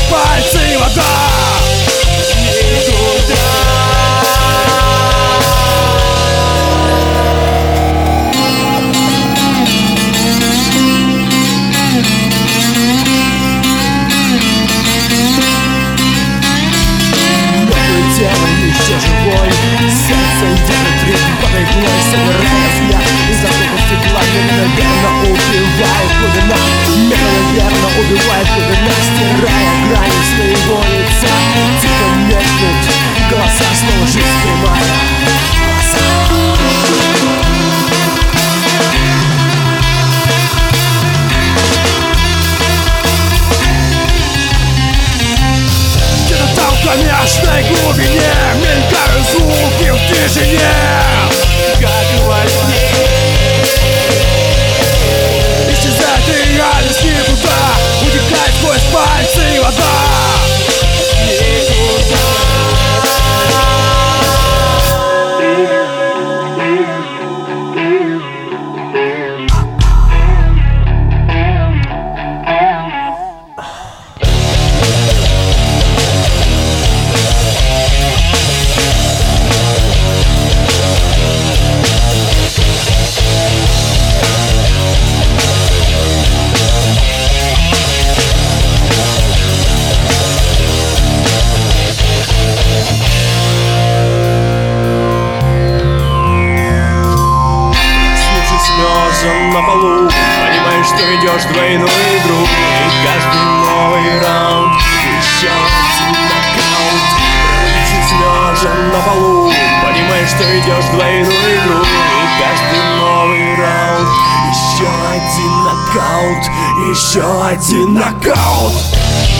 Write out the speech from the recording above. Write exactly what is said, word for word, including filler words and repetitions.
пальцы, вода никуда. Тело еще живой, сердце держит ритм под иглой, собирая взгляд из окопа стекла. Медленно убивает глубина, медленно убивает глубина, стирая грани своего лица. Тихо меркнут голоса, снова жизнь прямая. В конечной глубине мелькают звуки в тишине, как и во сне. Исчезает реальность никуда, утекает сквозь пальцы вода никуда. На полу, понимаешь, что ведешь двойную игру, и каждый новый раунд еще один нокаут. Пролечись лежа на полу, понимаешь, что ведешь двойную игру, и каждый новый раунд еще один нокаут, еще один нокаут.